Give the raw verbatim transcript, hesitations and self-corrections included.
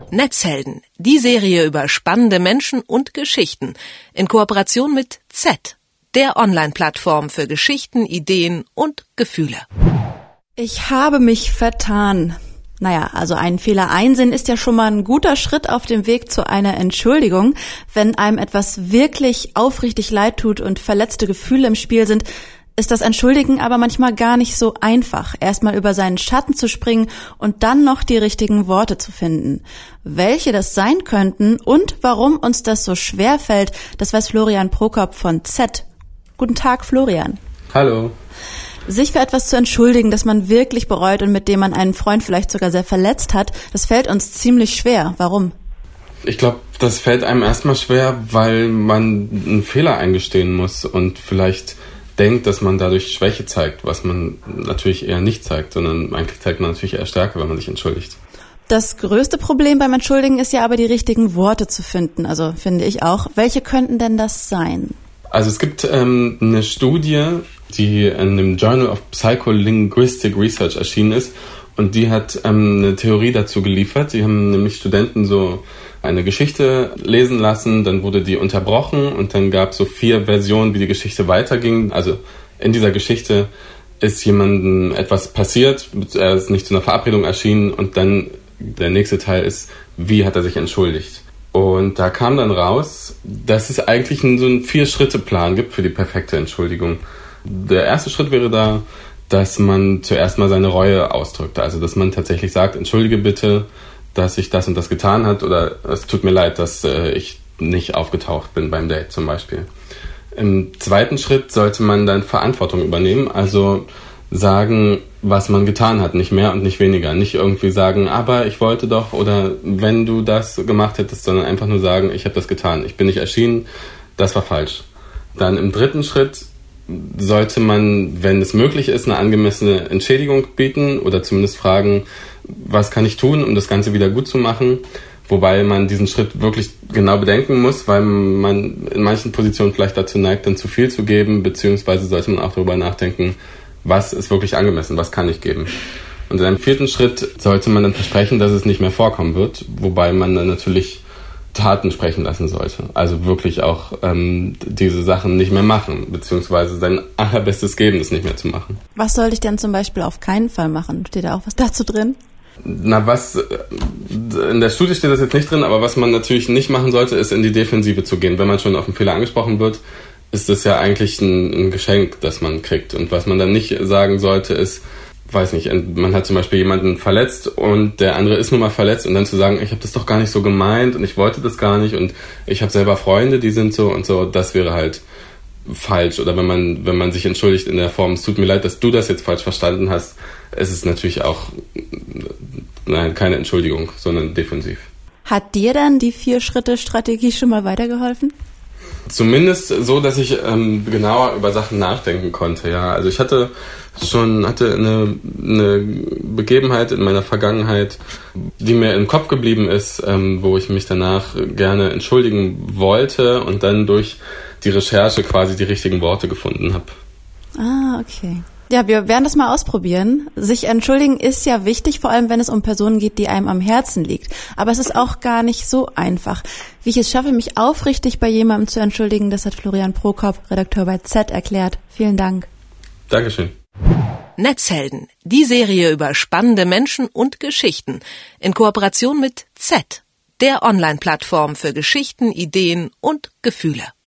Netzhelden, die Serie über spannende Menschen und Geschichten in Kooperation mit Z, der Online-Plattform für Geschichten, Ideen und Gefühle. Ich habe mich vertan. Naja, also einen Fehler einsehen ist ja schon mal ein guter Schritt auf dem Weg zu einer Entschuldigung. Wenn einem etwas wirklich aufrichtig leid tut und verletzte Gefühle im Spiel sind, ist das Entschuldigen aber manchmal gar nicht so einfach, erstmal über seinen Schatten zu springen und dann noch die richtigen Worte zu finden. Welche das sein könnten und warum uns das so schwer fällt, das weiß Florian Prokop von Z. Guten Tag, Florian. Hallo. Sich für etwas zu entschuldigen, das man wirklich bereut und mit dem man einen Freund vielleicht sogar sehr verletzt hat, das fällt uns ziemlich schwer. Warum? Ich glaube, das fällt einem erstmal schwer, weil man einen Fehler eingestehen muss und vielleicht denkt, dass man dadurch Schwäche zeigt, was man natürlich eher nicht zeigt, sondern eigentlich zeigt man natürlich eher Stärke, wenn man sich entschuldigt. Das größte Problem beim Entschuldigen ist ja aber, die richtigen Worte zu finden, also finde ich auch. Welche könnten denn das sein? Also es gibt ähm, eine Studie, die in dem Journal of Psycholinguistic Research erschienen ist und die hat ähm, eine Theorie dazu geliefert. Die haben nämlich Studenten so eine Geschichte lesen lassen, dann wurde die unterbrochen und dann gab es so vier Versionen, wie die Geschichte weiterging. Also in dieser Geschichte ist jemandem etwas passiert, er ist nicht zu einer Verabredung erschienen und dann der nächste Teil ist, wie hat er sich entschuldigt. Und da kam dann raus, dass es eigentlich so einen Vier-Schritte-Plan gibt für die perfekte Entschuldigung. Der erste Schritt wäre da, dass man zuerst mal seine Reue ausdrückt. Also dass man tatsächlich sagt, entschuldige bitte, dass ich das und das getan hat oder es tut mir leid, dass äh, ich nicht aufgetaucht bin beim Date zum Beispiel. Im zweiten Schritt sollte man dann Verantwortung übernehmen, also sagen, was man getan hat, nicht mehr und nicht weniger. Nicht irgendwie sagen, aber ich wollte doch oder wenn du das gemacht hättest, sondern einfach nur sagen, ich habe das getan, ich bin nicht erschienen, das war falsch. Dann im dritten Schritt sollte man, wenn es möglich ist, eine angemessene Entschädigung bieten oder zumindest fragen, was kann ich tun, um das Ganze wieder gut zu machen, wobei man diesen Schritt wirklich genau bedenken muss, weil man in manchen Positionen vielleicht dazu neigt, dann zu viel zu geben, beziehungsweise sollte man auch darüber nachdenken, was ist wirklich angemessen, was kann ich geben. Und in einem vierten Schritt sollte man dann versprechen, dass es nicht mehr vorkommen wird, wobei man dann natürlich Taten sprechen lassen sollte. Also wirklich auch ähm, diese Sachen nicht mehr machen, beziehungsweise sein allerbestes geben, es nicht mehr zu machen. Was sollte ich denn zum Beispiel auf keinen Fall machen? Steht da auch was dazu drin? Na, was, in der Studie steht das jetzt nicht drin, aber was man natürlich nicht machen sollte, ist in die Defensive zu gehen. Wenn man schon auf einen Fehler angesprochen wird, ist das ja eigentlich ein, ein Geschenk, das man kriegt. Und was man dann nicht sagen sollte, ist, weiß nicht, man hat zum Beispiel jemanden verletzt und der andere ist nun mal verletzt und dann zu sagen, ich habe das doch gar nicht so gemeint und ich wollte das gar nicht und ich habe selber Freunde, die sind so und so, das wäre halt falsch. Oder wenn man wenn man sich entschuldigt in der Form, es tut mir leid, dass du das jetzt falsch verstanden hast, ist es natürlich auch nein, keine Entschuldigung, sondern defensiv. Hat dir dann die Vier-Schritte-Strategie schon mal weitergeholfen? Zumindest so, dass ich ähm, genauer über Sachen nachdenken konnte, ja. Also ich hatte schon hatte eine, eine Begebenheit in meiner Vergangenheit, die mir im Kopf geblieben ist, ähm, wo ich mich danach gerne entschuldigen wollte und dann durch die Recherche quasi die richtigen Worte gefunden habe. Ah, okay. Ja, wir werden das mal ausprobieren. Sich entschuldigen ist ja wichtig, vor allem wenn es um Personen geht, die einem am Herzen liegt. Aber es ist auch gar nicht so einfach. Wie ich es schaffe, mich aufrichtig bei jemandem zu entschuldigen, das hat Florian Prokop, Redakteur bei Z, erklärt. Vielen Dank. Dankeschön. Netzhelden, die Serie über spannende Menschen und Geschichten in Kooperation mit Z, der Online-Plattform für Geschichten, Ideen und Gefühle.